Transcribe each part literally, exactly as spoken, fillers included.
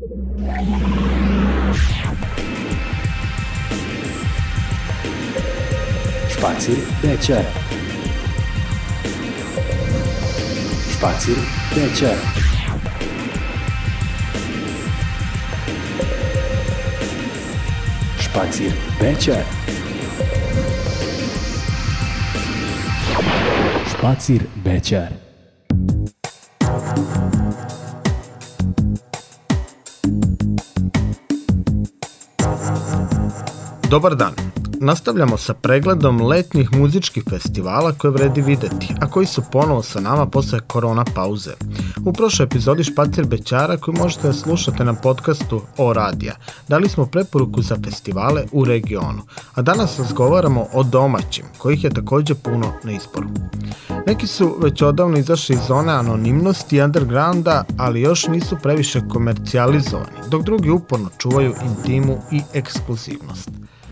Špacir večer. Špacir večer. Špacir večer. Špacir večer. Dobar dan. Nastavljamo sa pregledom letnjih muzičkih festivala koje vredi videti, a koji su ponovo sa nama posle korona pauze. U prošloj epizodi Špacir Bećara, koju možete da slušate na podcastu O Radija, dali smo preporuku za festivale u regionu, a danas razgovaramo o domaćim, kojih je takođe puno na izboru. Neki su već odavno izašli iz zone anonimnosti i undergrounda, ali još nisu previše komercijalizovani, dok drugi uporno čuvaju intimu i ekskluzivnost.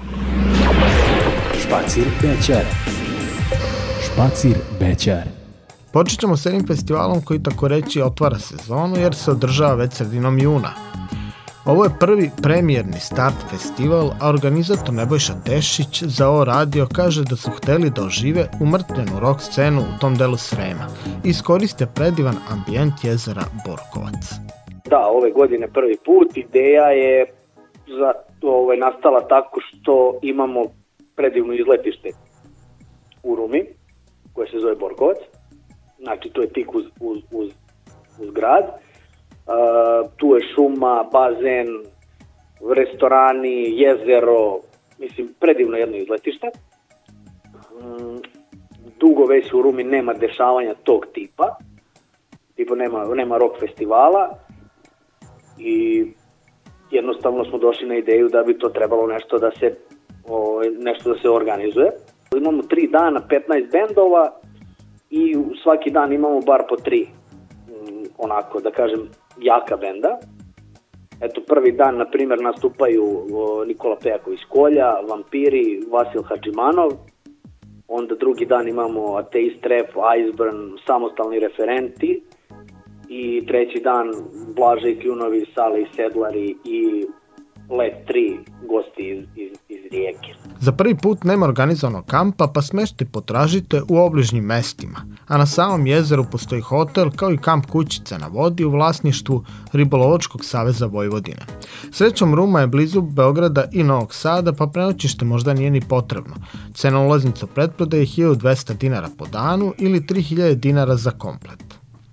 Špacir večer. Špacir večer. Počet ćemo s jednim festivalom koji tako reći otvara sezonu jer se održava već sredinom juna. Ovo je prvi premijerni start festival, a organizator Nebojša Tešić za O Radio kaže da su hteli da ožive umrtvljenu rock scenu u tom delu Srema i iskoriste predivan ambijent jezera Borkovac. Da, ove godine prvi put. Ideja je za, ovaj, nastala tako što imamo predivno izletište u Rumi, koje se zove Borkovac. Znači, to je tik uz, uz, uz, uz grad. Uh, tu je šuma, bazen, restorani, jezero, mislim, predivno jedno izletište. Um, dugo već u Rumi nema dešavanja tog tipa. Tipo, nema, nema rock festivala. I jednostavno smo došli na ideju da bi to trebalo nešto da se O, nešto da se organizuje. Imamo tri dana, petnaest bendova i svaki dan imamo bar po tri, onako da kažem, jaka benda. Eto, prvi dan, na primjer, nastupaju o, Nikola Pejako iz Kolja, Vampiri, Vasil Hadžimanov. Onda drugi dan imamo Ateist Rap, Iceburn, Samostalni referenti. I treći dan Blaže i Kljunovi, Sale i Sedlari i Let tri gosti iz, iz, iz Rijeke. Za prvi put nema organizovanog kampa, pa smeštaj potražite u obližnjim mestima, a na samom jezeru postoji hotel kao i kamp kućica na vodi u vlasništvu Ribolovačkog saveza Vojvodine. Srećom, Ruma je blizu Beograda i Novog Sada, pa prenoćište možda nije ni potrebno. Cena ulaznica u pretprodaji je hiljadu dvesta dinara po danu ili tri hiljade dinara za komplet.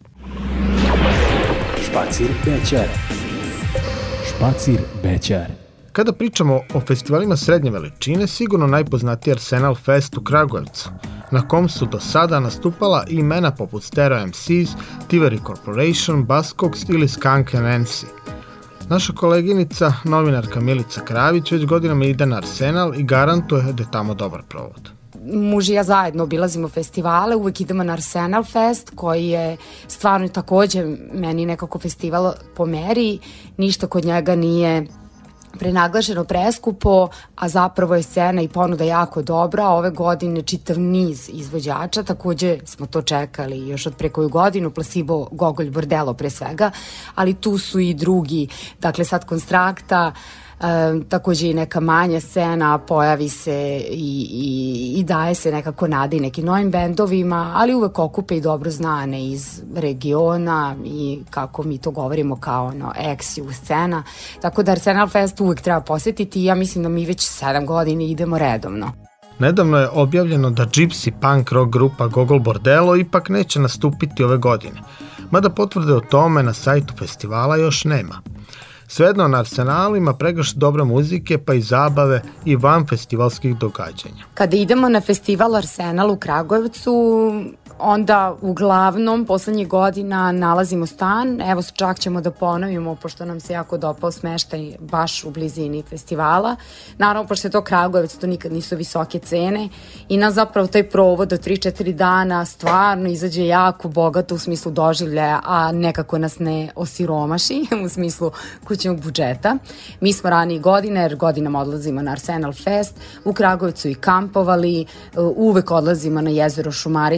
Špacir večer. Špacir večer. Kada pričamo o festivalima srednje veličine, sigurno najpoznatiji Arsenal Fest u Kragujevcu, na kom su do sada nastupala i imena poput Stereo em ces, Tiveri Corporation, Buzzcocks ili Skunk and Nancy. Naša koleginica, novinarka Milica Kravić, već godinama ide na Arsenal i garantuje da je tamo dobar provod. Muž i ja zajedno obilazimo festivale, uvek idemo na Arsenal Fest, koji je stvarno takođe meni nekako festival po meri, ništa kod njega nije prenaglašeno, preskupo, a zapravo je scena i ponuda jako dobra. Ove godine čitav niz izvođača, takođe smo to čekali još od pre koju godinu, Placebo, Gogolj, Bordelo pre svega, ali tu su i drugi, dakle sad Konstrakta, E, takođe i neka manja scena, pojavi se i, i, i daje se nekako nada i nekim novim bendovima, ali uvek okupe i dobro znane iz regiona i kako mi to govorimo kao ono, ex-ju scena, tako da Arsenal Fest uvek treba posetiti i ja mislim da mi već sedam godina idemo redovno. Nedavno je objavljeno da gypsy punk rock grupa Gogol Bordelo ipak neće nastupiti ove godine, mada potvrde o tome na sajtu festivala još nema. Svejedno, na Arsenalu ima pregršt dobre muzike, pa i zabave i van festivalskih događanja. Kada idemo na festival Arsenal u Kragujevcu, onda uglavnom poslednjih godina nalazimo stan. Evo čak ćemo da ponovimo, pošto nam se jako dopao smeštaj baš u blizini festivala. Naravno, pošto je to Kragujevac, to nikad nisu visoke cene i nas zapravo taj provod do tri četiri dana stvarno izađe jako bogato u smislu doživljaja, a nekako nas ne osiromaši u smislu kućnog budžeta. Mi smo ranije godine, jer godinama odlazimo na Arsenal Fest, u Kragujevcu i kampovali, uvek odlazimo na jezero Šumarice da provodimo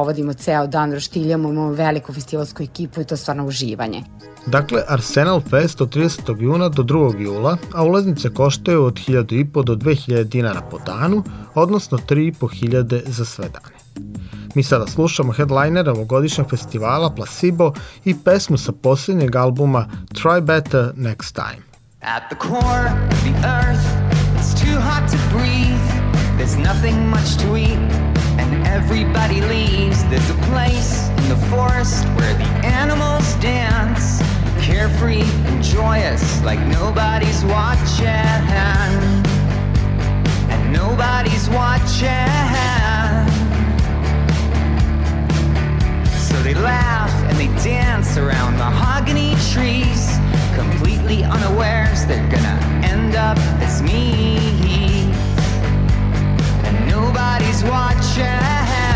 provodimo ceo dan, roštiljamo, imamo veliku festivalsku ekipu i to je stvarno uživanje. Dakle, Arsenal Fest od tridesetog juna do drugog jula, a ulaznice koštaju od hiljadu i po do dve hiljade dinara po danu, odnosno tri i po hiljade za sve dane. Mi sada slušamo headlinera ovogodišnjeg festivala Placebo i pesmu sa posljednjeg albuma Try Better Next Time. At the core of the earth, it's too hot to breathe. There's nothing much to eat, and everybody leaves. There's a place in the forest where the animals dance, carefree and joyous, like nobody's watching, and nobody's watching. So they laugh and they dance around mahogany trees, completely unawares they're gonna end up as me. And nobody's watching.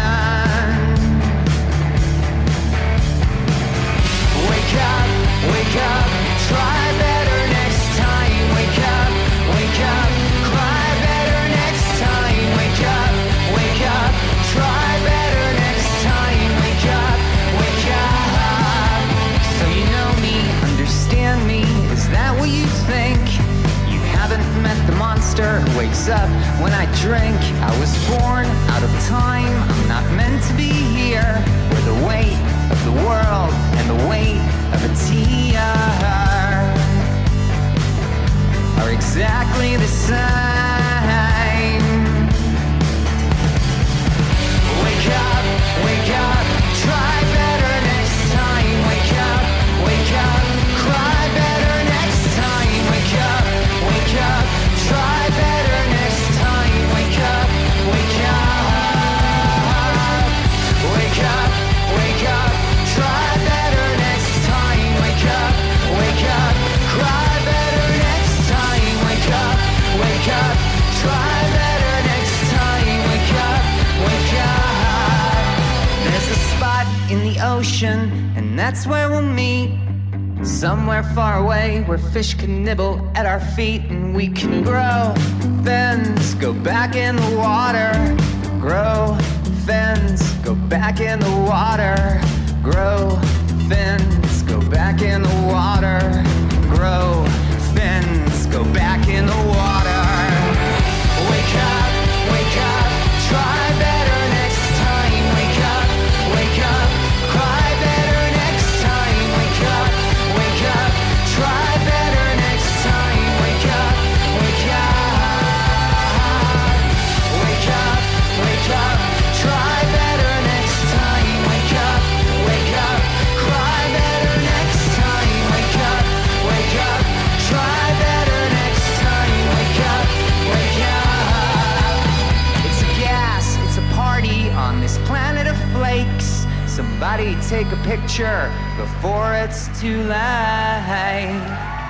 Wake up, wake up, try better next time. Wake up, wake up, cry better next time. Wake up, wake up, try better next time. Wake up, wake up. So you know me, understand me, is that what you think? You haven't met the monster who wakes up when I drink. I was born out of time, I'm not meant to be here, where the weight of the world and the weight of a tear are exactly the same. Wake up, wake up, try better next time. Wake up, wake up, cry better next time. Wake up, wake up, try better next time. Wake up, wake up, wake up, wake up, try better next time. Wake up, wake up, cry better next time. Wake up, wake up, try better next time. Wake up, wake up. There's a spot in the ocean, and that's where we'll meet. Somewhere far away where fish can nibble at our feet, and we can grow fins, go back in the water. Grow fins, go back in the water. Grow fins, go back in the water. Grow fins, go back in the water. Wake up, wake up, try better next time. Wake up, wake up, cry better next time. Wake up, wake up, try better next time. Wake up, wake up, wake up, wake up, try better next time. Wake up, wake up, cry better next time. Wake up, wake up, try better next time. Wake up, wake up. It's a gas, it's a party on this planet of flakes. Somebody take a picture before it's too late.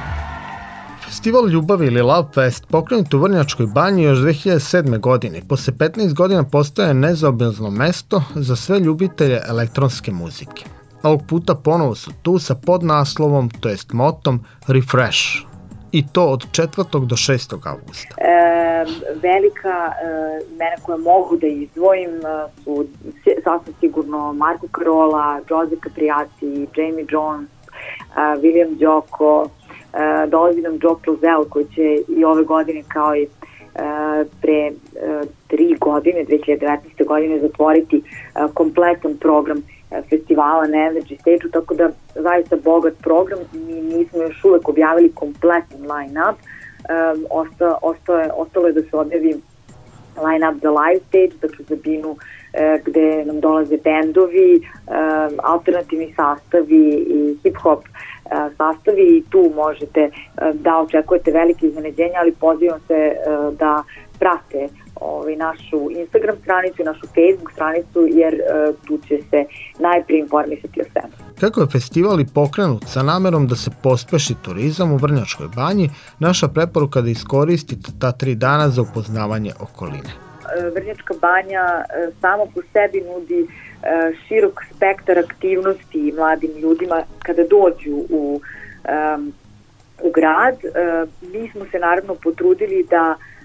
Festival ljubavi ili Love Fest pokrenut u Vrnjačkoj Banji još dve hiljade sedme. godine. Posle petnaest godina postaje nezaobilazno mesto za sve ljubitelje elektronske muzike. Ovog puta ponovo su tu sa podnaslovom, to jest motom Refresh. I to od četvrtog do šestog avgusta. E, velika e, imena koje mogu da izdvojim e, su sasvim sigurno Marco Carola, Jose Capriati, Jamie Jones, e, William Joko, e, dolazi nam Joe Clozel koji će i ove godine kao i e, pre e, tri godine, dve hiljade devetnaeste. godine zatvoriti e, kompletan program festivala na Energy Stage-u, tako da zaista bogat program. Mi nismo još uvek objavili kompletan line-up. Um, osta, ostalo, je, ostalo je da se objavi line-up za live stage, dakle za binu e, gde nam dolaze bendovi, e, alternativni sastavi i hip-hop e, sastavi i tu možete e, da očekujete velike iznenađenja, ali pozivam se e, da prate ovaj, našu Instagram stranicu i našu Facebook stranicu, jer uh, tu će se najprije informisati o svemu. Kako je festival i pokrenut sa namerom da se pospeši turizam u Vrnjačkoj Banji, naša preporuka da iskoristite ta tri dana za upoznavanje okoline. Vrnjačka Banja uh, samo po sebi nudi uh, širok spektar aktivnosti mladim ljudima kada dođu u, um, u grad. Uh, mi smo se naravno potrudili da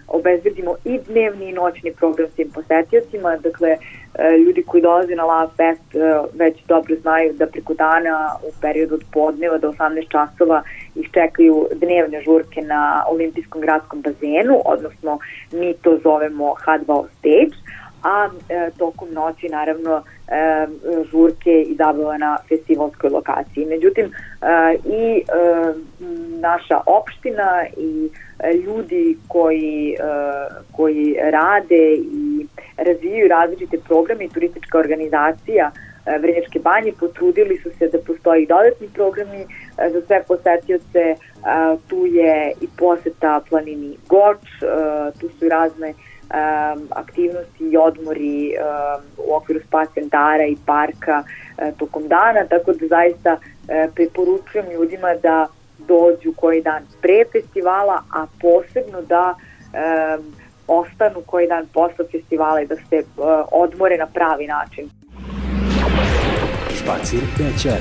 obezbedimo i dnevni i noćni program svim posetiocima. Dakle, ljudi koji dolaze na Love Fest već dobro znaju da preko dana u periodu od podneva do osamnaest časova ih čekaju dnevne žurke na olimpijskom gradskom bazenu, odnosno mi to zovemo ha dva o Stage, a e, tokom noći naravno e, žurke i zabava na festivalskoj lokaciji. Međutim, e, i e, naša opština i e, ljudi koji, e, koji rade i razvijaju različite programe i turistička organizacija e, Vrnjačke Banje potrudili su se da postoji dodatni programi e, za sve posetioce. E, tu je i poseta planini Goč, e, tu su i razne Um, aktivnosti i odmori um, u okviru spa centara i parka uh, tokom dana, tako da zaista uh, preporučujem ljudima da dođu koji dan pre festivala, a posebno da um, ostanu koji dan posle festivala i da se uh, odmore na pravi način. Špacir Bečar.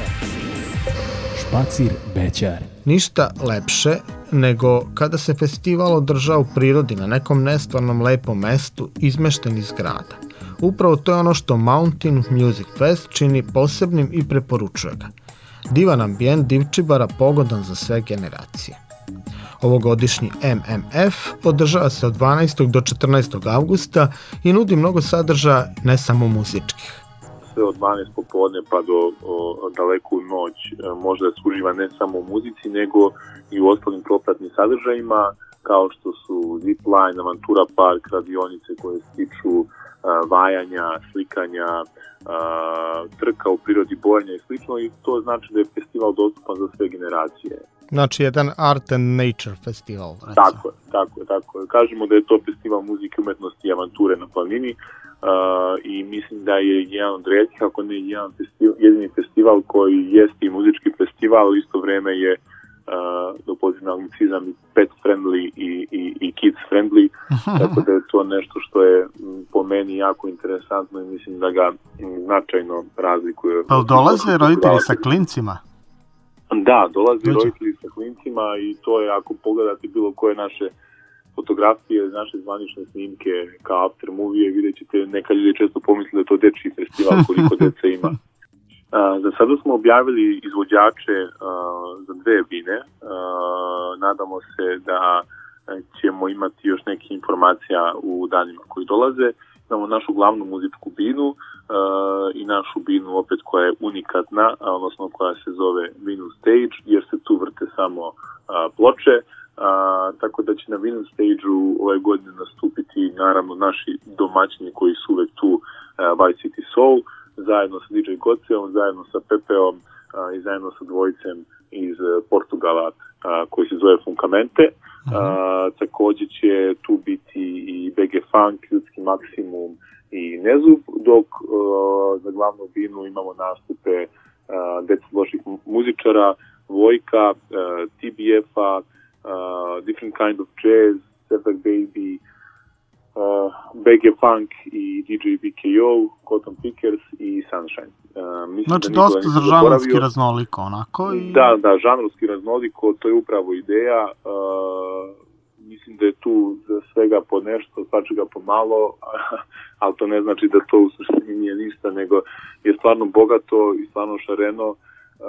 Špacir Bečar. Ništa lepše nego kada se festival održa u prirodi na nekom nestvarnom lepom mestu izmešten iz grada. Upravo to je ono što Mountain Music Fest čini posebnim i preporučuje ga. Divan ambijent Divčibara pogodan za sve generacije. Ovogodišnji M M F održava se od dvanaestog do četrnaestog avgusta i nudi mnogo sadržaja, ne samo muzičkih. Sve od dvanaest popodne pa do o, daleku noć može da se uživa ne samo u muzici, nego i u ostalim propratnim sadržajima, kao što su zipline, avantura park, radionice koje se tiču uh, vajanja, slikanja, uh, trka u prirodi, bojanja i slično, i to znači da je festival dostupan za sve generacije. Znači jedan art and nature festival. Recimo. Tako je, tako je, tako je. Kažemo da je to festival muzike, umetnosti i avanture na planini. Uh, i mislim da je jedan od retkih, ako ne jedan festival, jedini festival koji jeste i muzički festival, u isto vreme je uh, da upozim anglicizam i pet friendly i, i, i kids friendly, tako da je to nešto što je po meni jako interesantno i mislim da ga značajno razlikuje. Pa dolaze roditelji sa klincima? Da, dolaze roditelji sa klincima i to je, ako pogledate bilo koje naše fotografije, naše zvanične snimke kao after movie, vidjet ćete, neka ljudi često pomisle da je to dečji festival koliko deca ima. Uh, za sada smo objavili izvođače uh, za dve bine. Uh, nadamo se da ćemo imati još neke informacija u danima koji dolaze. Imamo našu glavnu muzičku binu uh, i našu binu opet koja je unikatna, odnosno koja se zove Vinyl Stage, jer se tu vrte samo uh, ploče. Uh, tako da će na Vinyl Stage-u ove godine nastupiti naravno naši domaćini koji su uvek tu, uh, Vice City Soul, zajedno sa D J Goceom, zajedno sa Pepeom uh, i zajedno sa dvojicem iz uh, Portugala uh, koji se zove Funkamente. Uh, takođe će tu biti i B G Funk, Ljudski maksimum i Nezub, dok uh, za glavnu binu imamo nastupe uh, deca loših muzičara, Vojka, uh, T B F-a, uh, Different Kind of Jazz, Setback Baby, uh, B G Funk i D J B K O, Cotton Pickers i Sunshine. Uh, znači da dosta za žanrovski raznoliko onako i... Da, da, žanrovski raznoliko, to je upravo ideja. Uh, mislim da je tu za svega po nešto, svačega po malo, ali to ne znači da to u suštini nije ništa, nego je stvarno bogato i stvarno šareno uh,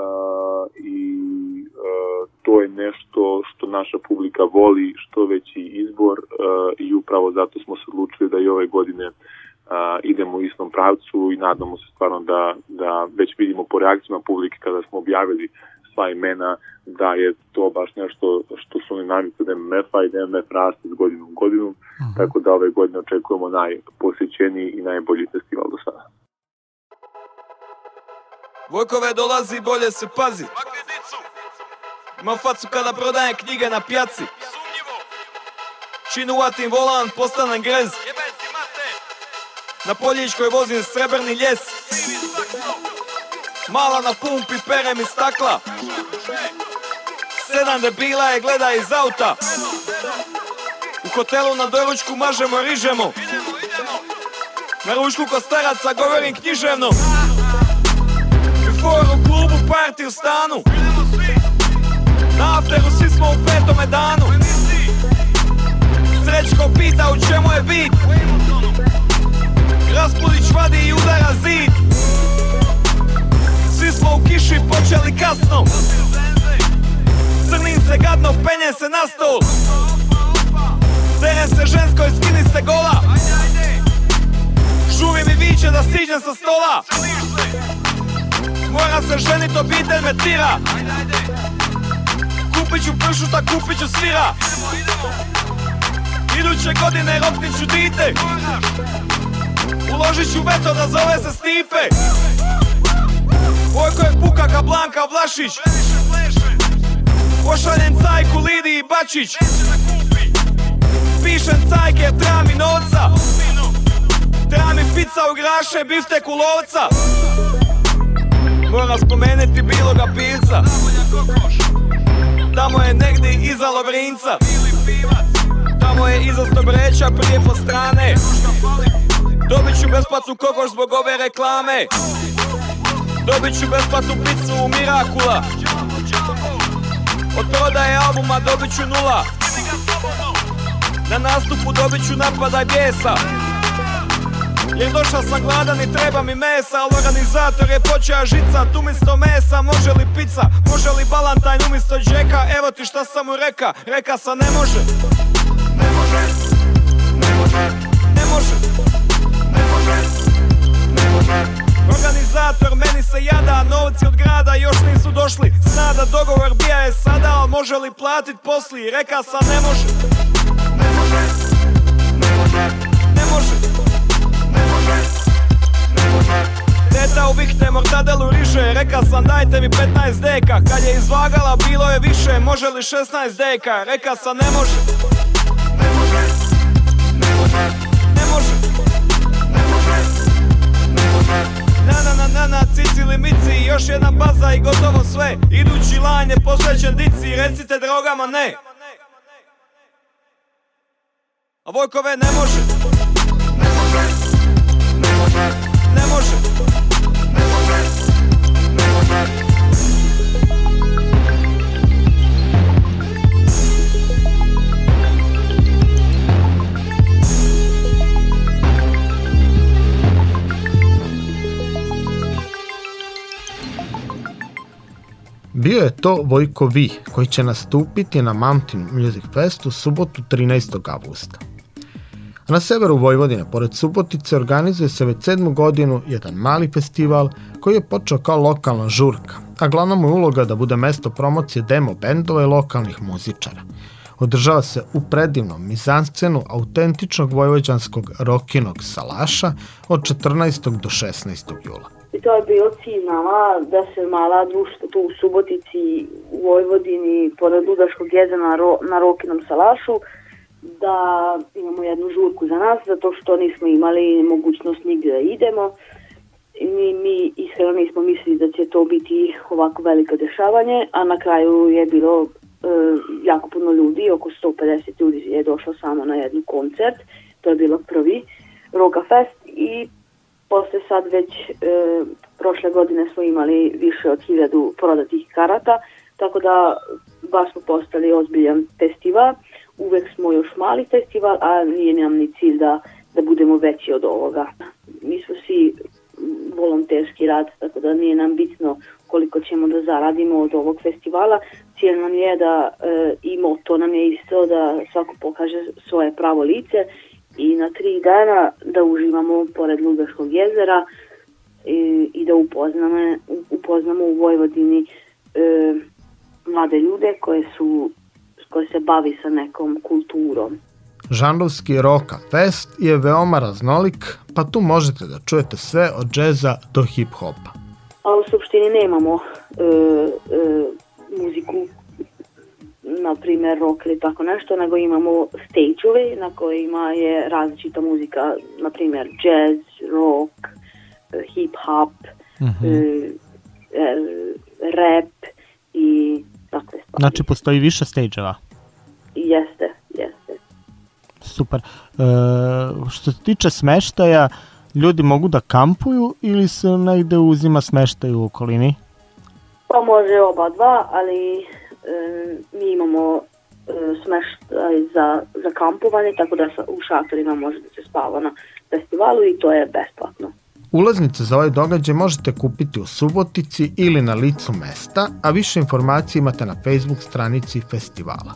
i uh, to je nešto što naša publika voli, što veći izbor uh, i upravo zato smo se odlučili da i ove godine Uh, idemo u istom pravcu i nadamo se stvarno da, da već vidimo po reakcijama publike kada smo objavili sva imena da je to baš nešto što su oni namjeri od M M F-a i da M M F raste s godinu u godinu, uh-huh. Tako da ove godine očekujemo najposjećeniji i najbolji festival do sada. Vojkove dolazi, bolje se pazi. Ima facu kada prodajem knjige na pjaci. Činu uvatim volan, postanem grez. Na Poljičkoj vozim srebrni ljes. Mala na pumpi perem iz stakla. Sedam debila je gleda iz auta. U hotelu na doručku mažemo, rižemo. Na ručku ko staraca govorim književno. Before u klubu, party u stanu. Na afteru svi smo u petome danu. Srećko pita u čemu je bit. Raspudić vadi i udara zid. Svi smo u kiši počeli kasno. Crnim se gadno, penje se na stol. Dere se ženskoj, skini se gola. Žuvi mi viće da siđem sa stola. Mora se ženit, obitelj me tira. Kupit ću pršuta, kupit ću sira. Iduće godine roknit ću dite. Uložit ću veto da zove se Stipe. Vojko je puka ka Blanka Vlašić. Pošaljem cajku Lidiji Bačić. Pišem cajke, treba mi novca. Treba mi pizza u graše, biftek u lovca. Moram spomenuti biloga pivca. Tamo je negdje iza Lovrinca. Tamo je iza Stobreća prije po strane. Dobit ću besplatnu kokoš zbog ove reklame. Dobit ću besplatnu pizzu u Mirakula. Od prodaje albuma dobit ću nula. Na nastupu dobit ću napadaj bijesa. Jer došao sam gladan i treba mi mesa. Al organizator je počeo žicat. Umjesto mesa može li pizza, može li balantajn umjesto džeka. Evo ti šta sam mu reka, reka sam ne može. Ne može, ne može, ne može, ne može, ne može. Organizator meni se jada, novci od grada još nisu došli. Zna da dogovor bija je sada, al može li platit posli, reka sam ne može. Ne može, ne može, ne može, ne može, ne može. Teta u vikte mortadelu riže, reka sam dajte mi petnaest deka. Kad je izvagala bilo je više, može li šesnaest deka, reka sam ne može. Ne može, ne može, ne može, ne može, ne može. Na na na na na cicili mici, još jedna baza i gotovo sve. Idući lan je posvećen dici, recite drogama ne. A Vojkove ne može. Ne može, ne može, ne može, ne može, ne može. Bio je to Vojko V, koji će nastupiti na Mountain Music Festu subotu trinaestog avgusta. A na severu Vojvodine, pored Subotice, organizuje se već sedmu godinu jedan mali festival koji je počeo kao lokalna žurka, a glavna mu je uloga da bude mesto promocije demo bendova i lokalnih muzičara. Održava se u predivnom mizanscenu autentičnog vojvođanskog rokinog salaša od četrnaestog do šesnaestog jula. I to je bio cilj nama da se mala društva tu u Subotici, u Vojvodini, pored Ludaškog jezera na, ro, na Rokinom salašu, da imamo jednu žurku za nas, zato što nismo imali mogućnost nigdje da idemo. I mi, mi iskreno nismo mislili da će to biti ovako veliko dešavanje, a na kraju je bilo e, jako puno ljudi, oko sto pedeset ljudi je došlo samo na jednu koncert. To je bilo prvi Roka Fest i posle sad već e, prošle godine smo imali više od hiljadu prodatih karata, tako da baš smo postali ozbiljan festival. Uvek smo još mali festival, a nije nam ni cilj da, da budemo veći od ovoga. Mi smo svi volonterski rad, tako da nije nam bitno koliko ćemo da zaradimo od ovog festivala. Cilj nam je da, e, i moto nam je isto, da svako pokaže svoje pravo lice i na tri dana da uživamo pored Ludaškog jezera i, i da upoznamo, upoznamo u Vojvodini e, mlade ljude koje su koji se bavi sa nekom kulturom. Žanrovski Roka Fest je veoma raznolik, pa tu možete da čujete sve od džeza do hip-hopa. A u suštini nemamo e, e, muziku, na primjer rock ili tako nešto, nego imamo stage-ove na kojima je različita muzika, na primjer jazz, rock, hip-hop, mm-hmm. e, e, rap i takve stvari. Znači postoji više stage-eva? Jeste, jeste. Super. E, što se tiče smeštaja, ljudi mogu da kampuju ili se negde uzima smeštaj u okolini? Pa može oba dva, ali e, mi imamo e, smeštaj ovaj, za, za kampovanje, tako da u šatorima može da se spava na festivalu i to je besplatno. Ulaznice za ovaj događaj možete kupiti u Subotici ili na licu mesta, a više informacija imate na Facebook stranici festivala.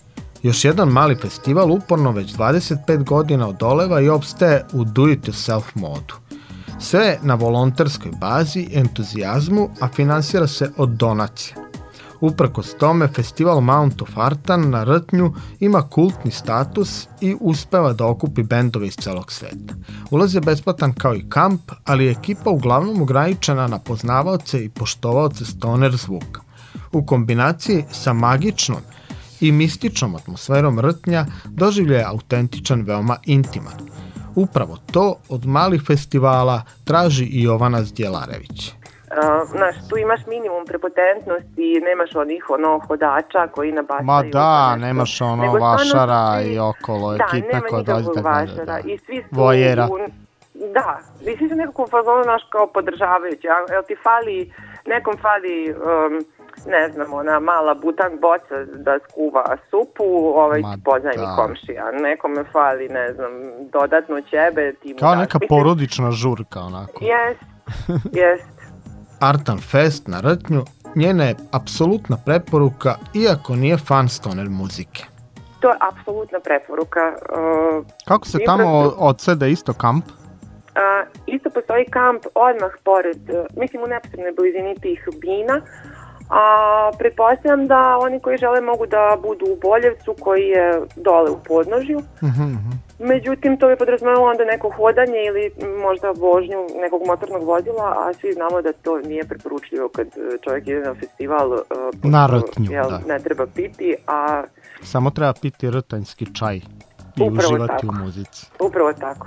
Još jedan mali festival uporno već dvadeset pet godina odoleva i opstaje u do-it-yourself modu. Sve na volonterskoj bazi, entuzijazmu, a finansira se od donacija. Uprkos tome, festival Mount of Artan na Rtnju ima kultni status i uspeva da okupi bendove iz celog sveta. Ulaz je besplatan kao i kamp, ali je ekipa uglavnom ograničena na poznavaoce i poštovaoce stoner zvuka. U kombinaciji sa magičnom i mističnom atmosferom Rtnja doživljaj je autentičan, veoma intiman. Upravo to od malih festivala traži i Jovana Zdjelarević. Uh, znaš, tu imaš minimum prepotentnosti, nemaš onih ono hodača koji nabacaju. Ma da, nemaš ono nego vašara svi, i okolo da, ekipe koja dođe da vašara. Da. I svi su vojera. U, da, i svi su nekako fazonu naš kao podržavajući. Jel ti fali, nekom fali, um, ne znam, ona mala butang boca da skuva supu, ovaj poznajni komšija. Nekome fali, ne znam, dodatno ćebe. Ti kao da, neka mislim, porodična žurka, onako. Jest, jest. Artan Fest na Rtnju njena je apsolutna preporuka, iako nije fan stoner muzike. To je apsolutna preporuka. Uh, Kako se tamo odsede isto kamp? Uh, isto postoji kamp odmah pored, uh, mislim u neposrednoj blizini tih bina, a pretpostavljam da oni koji žele mogu da budu u Boljevcu koji je dole u podnožju. Mm-hmm. Međutim, to bi podrazumevalo onda neko hodanje ili možda vožnju nekog motornog vozila, a svi znamo da to nije preporučljivo kad čovjek ide na festival. Uh, na Rtnju, jel, da. Ne treba piti, a... Samo treba piti rtanjski čaj i upravo uživati tako. u muzici. Upravo tako.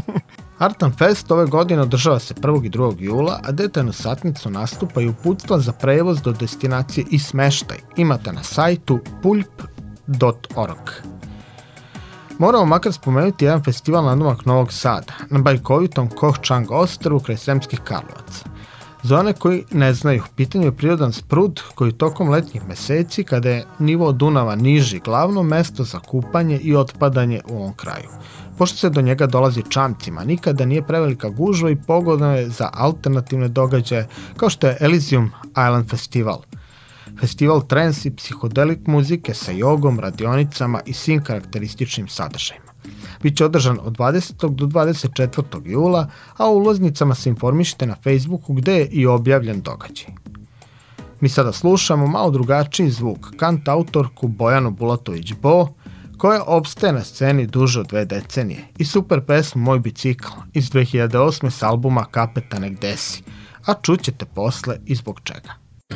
Artan Fest ove godine održava se prvog i drugog jula, a detaljnu satnicu nastupa i uputstva za prevoz do destinacije i smeštaj imate na sajtu pulp dot org. Moramo makar spomenuti jedan festival na nadomak Novog Sada, na bajkovitom Koh Chang ostrvu kraj Sremskih Karlovaca. Za one koji ne znaju, pitanju je prirodan sprud koji tokom letnjih meseci, kada je nivo Dunava niži, glavno mesto za kupanje i otpadanje u ovom kraju. Pošto se do njega dolazi čamcima, nikada nije prevelika gužva i pogodno je za alternativne događaje kao što je Elysium Island Festival. Festival trance i psihodelik muzike sa jogom, radionicama i svim karakterističnim sadržajima. Biće održan od dvadesetog do dvadeset četvrtog jula, a u ulaznicama se informišite na Facebooku gde je i objavljen događaj. Mi sada slušamo malo drugačiji zvuk, kant autorku Bojanu Bulatović-Bo, koja opstaje na sceni duže od dve decenije, i super pesmu Moj bicikl iz dve hiljade osme s albuma Kapetane gde si, a čućete posle i zbog čega.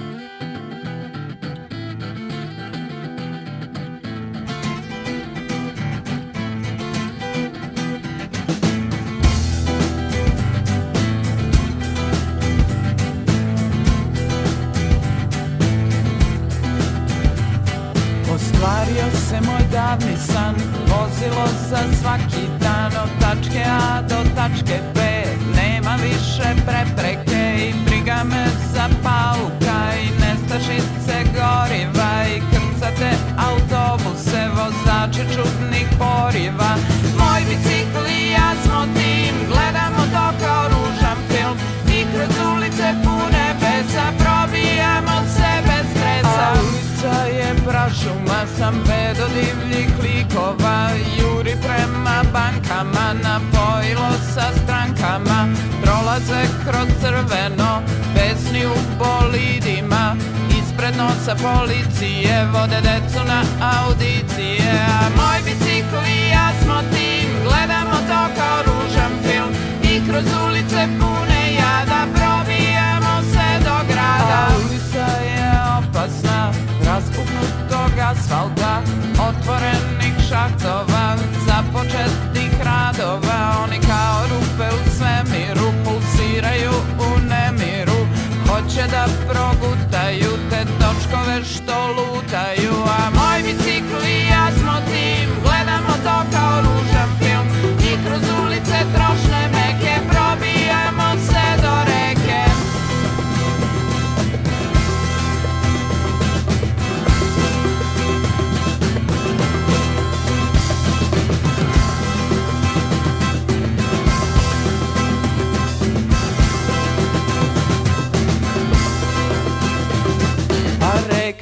Ostvario se moj davni san, vozilo za svaki dan od tačke A do tačke B. Nema više prepreke i briga me za pauka i nestašice goriva i krcate autobuse, vozači čudnih poriva. Moj bicikl i ja smo tim, gledamo to kao ružan film i kroz ulice pune besa probijamo se bez stresa. A ulica je prašuma, sam bedo divljih likova, juri prema bankama, napojilo sa strankama, prolaze kroz crveno, pesni u bolidima, ispred nosa policije, vode decu na audicije. A moj bicikl i ja smo tim, gledamo to kao ružan film i kroz ulice pune jada probijamo se do grada. A ulica je opasna, raspuknutog asfalta, otvorenih šahtova, započetih radova. Oni kao rupe u svemiru pulsiraju u nemiru, hoće da progutaju te točkove što lutaju. A moj bicikl i ja smo tim, gledamo to kao ružan film i kroz ulice trošne meke probijamo se do reke.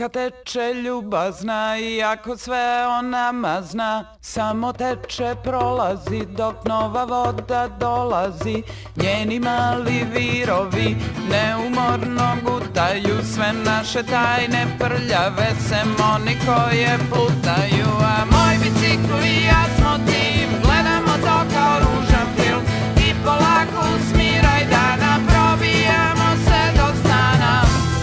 rijeka teče ljubazna, iako sve o nama zna, samo teče, prolazi, dok nova voda dolazi. Njeni mali virovi neumorno gutaju sve naše tajne prljave, sem oni koje plutaju. A moj bicikl i ja smo tim, gledamo to kao ružan film i polako smiraj dana, probijamo se do stana.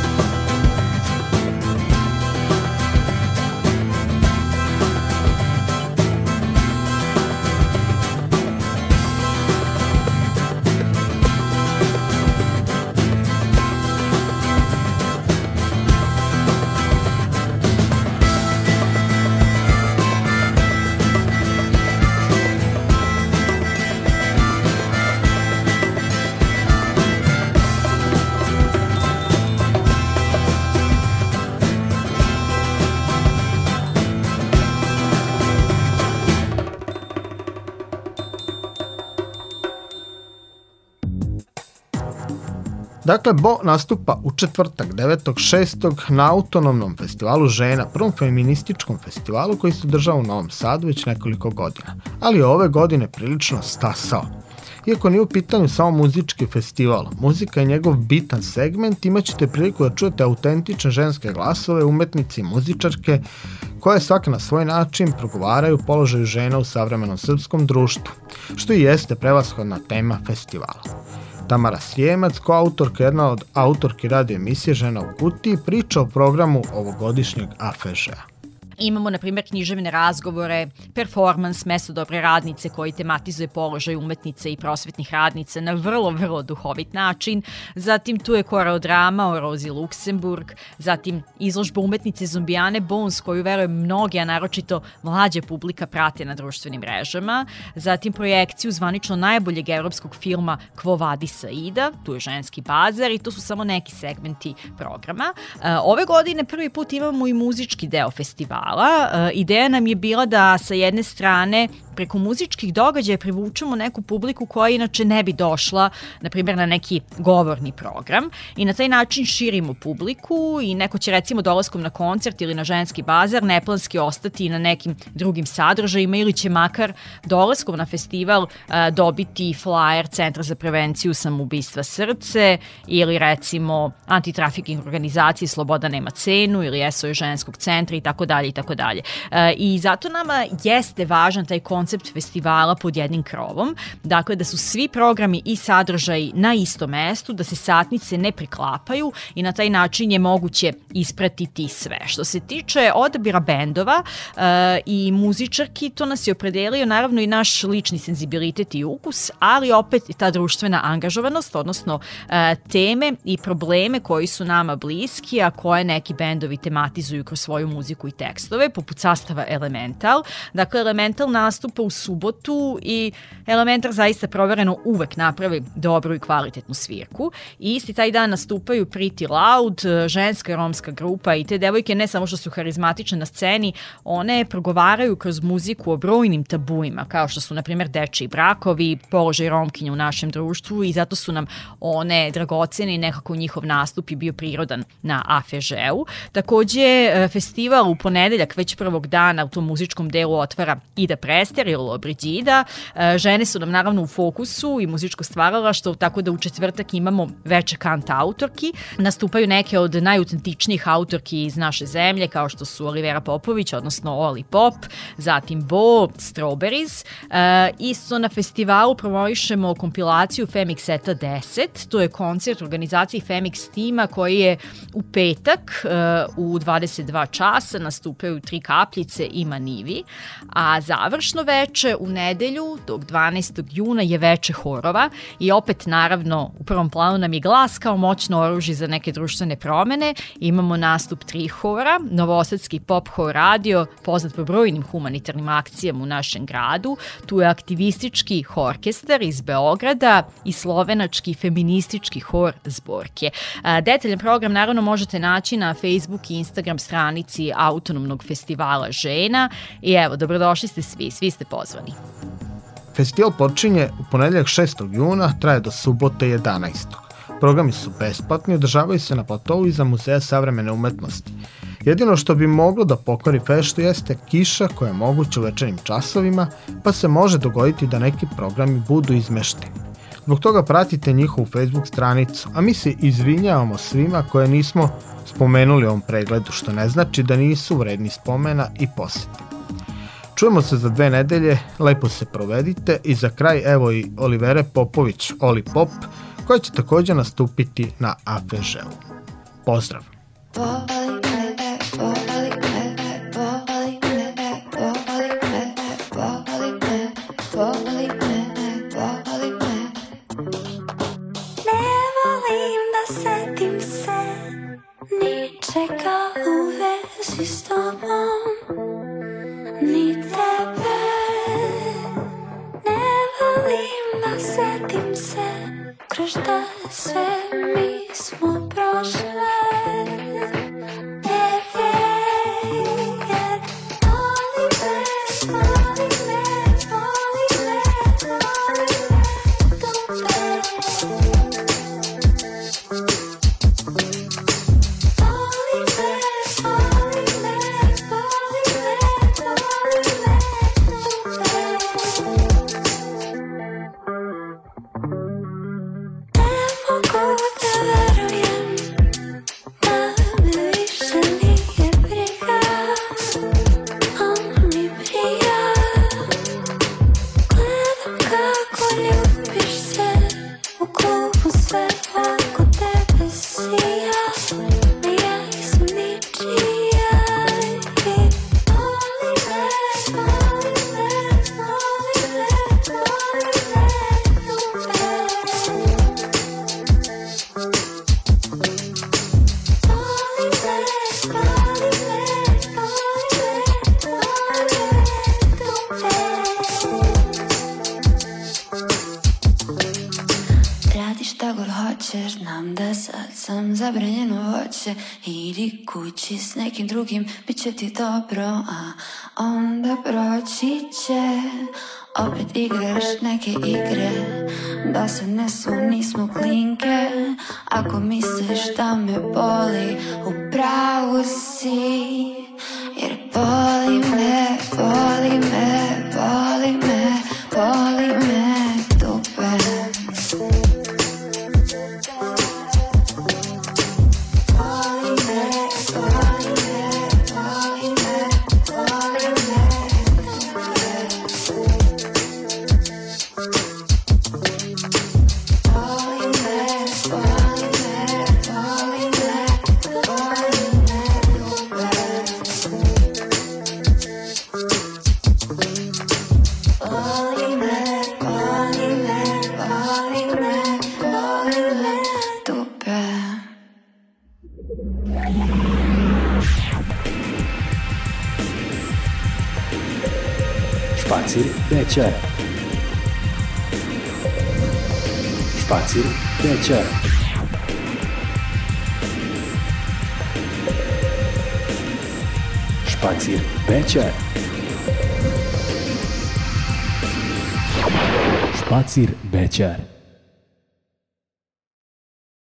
Dakle, Bo nastupa u četvrtak devetog šestog na autonomnom festivalu žena, prvom feminističkom festivalu koji se održava u Novom Sadu već nekoliko godina, ali ove godine prilično stasao. Iako nije u pitanju samo muzički festival, muzika je njegov bitan segment, imat ćete priliku da čujete autentične ženske glasove, umetnici i muzičarke koje svake na svoj način progovaraju položaju žena u savremenom srpskom društvu, što i jeste prevashodna tema festivala. Tamara Sjemac, koautorka, jedna od autorki radio emisije Žena u kutiji, priča o programu ovogodišnjeg A F E Ž-a. Imamo, na primjer, književne razgovore, performans Mesto dobre radnice koji tematizuje položaj umetnice i prosvetnih radnica na vrlo, vrlo duhovit način. Zatim tu je koreodrama o Rozi Luksemburg, zatim izložba umetnice Zombijane Bones koju verujem mnogi, a naročito mlađa publika prate na društvenim mrežama. Zatim projekciju zvanično najboljeg evropskog filma Quo Vadis Aida, tu je ženski bazar i to su samo neki segmenti programa. Ove godine prvi put imamo i muzički deo festivala. Ideja nam je bila da sa jedne strane preko muzičkih događaja privučemo neku publiku koja inače ne bi došla, na primjer, na neki govorni program i na taj način širimo publiku i neko će recimo dolaskom na koncert ili na ženski bazar neplanski ostati na nekim drugim sadržajima ili će makar dolaskom na festival uh, dobiti flyer Centra za prevenciju samoubistva Srce ili recimo antitrafiking organizacije Sloboda nema cenu ili S O S ženskog centra i tako dalje i tako dalje. I zato nama jeste važan taj koncept festivala pod jednim krovom, dakle da su svi programi i sadržaji na istom mestu, da se satnice ne preklapaju i na taj način je moguće ispratiti sve. Što se tiče odabira bendova uh, i muzičarki, to nas je opredelio naravno i naš lični senzibilitet i ukus, ali opet i ta društvena angažovanost, odnosno uh, teme i probleme koji su nama bliski, a koje neki bendovi tematizuju kroz svoju muziku i tekstove, poput sastava Elemental. Dakle, Elemental nastupa u subotu i Elementar zaista provereno uvek napravi dobru i kvalitetnu svirku. I isti taj dan nastupaju Pretty Loud, ženska romska grupa i te devojke ne samo što su harizmatične na sceni, one progovaraju kroz muziku o brojnim tabuima, kao što su, na primjer, dečiji brakovi, položaj romkinja u našem društvu i zato su nam one dragocene i nekako njihov nastup je bio prirodan na A F E Ž-u. Takođe, festival u ponedeljak već prvog dana u tom muzičkom delu otvara Ida Prester ili Lobrigida. Žene su nam naravno u fokusu i muzičko stvaralaštvo, tako da u četvrtak imamo veče kant autorki. Nastupaju neke od najautentičnijih autorki iz naše zemlje, kao što su Olivera Popović, odnosno Oli Pop, zatim Bo, Strawberries. E, isto na festivalu promovišemo kompilaciju Femix Seta deset. To je koncert u organizaciji Femix tima koji je u petak e, u dvadeset dva časa, nastupaju Tri kapljice i Manivi, a završno veče u nedelju, tog dvanaestog juna, je veče horova i opet naravno u prvom planu nam je glas kao moćno oružje za neke društvene promene. Imamo nastup tri hora, novosadski pop hor radio, poznat po brojnim humanitarnim akcijama u našem gradu. Tu je aktivistički orkestar iz Beograda i slovenački feministički hor Zborke. Detaljan program naravno možete naći na Facebook i Instagram stranici Autonomnog festivala žena i evo, dobrodošli ste svi, svi ste pozvani. Festival počinje u ponedeljak šestog juna, traje do subote jedanaestog Programi su besplatni, održavaju se na platovu iza Muzeja savremene umetnosti. Jedino što bi moglo da pokvari feštu jeste kiša koja je moguća u večernjim časovima, pa se može dogoditi da neki programi budu izmešteni. Zbog toga pratite njihovu Facebook stranicu, a mi se izvinjavamo svima koje nismo spomenuli u ovom pregledu, što ne znači da nisu vredni spomena i posete. Čujemo se za dve nedelje, lepo se provedite i za kraj evo i Olivere Popović, Oli Pop, koja će također nastupiti na A F Ž-u. Pozdrav! Čeka u vezi s tobom, ni tebe. Ne volim da setim se, kroz šta sve mi smo prošle. Tebe, jer voli me, voli me, voli me, voli me, tebe. Znam da sad sam zabranjeno voće. Idi kući s nekim drugim, bit će ti dobro, a onda proći će. Opet igraš neke igre, da se nesu, nismo klinke. Ako misliš da me boli, u pravu si. Jer boli me, boli me, boli me, boli me dupe. Špacir večer. Špacir večer. Špacir večer. Špacir večer.